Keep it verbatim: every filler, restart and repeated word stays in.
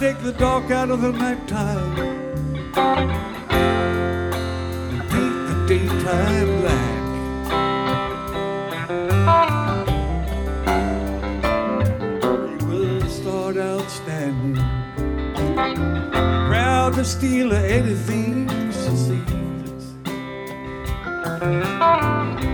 take the dark out of the nighttime and paint the daytime black. You will start out standing, proud to steal anything she sees.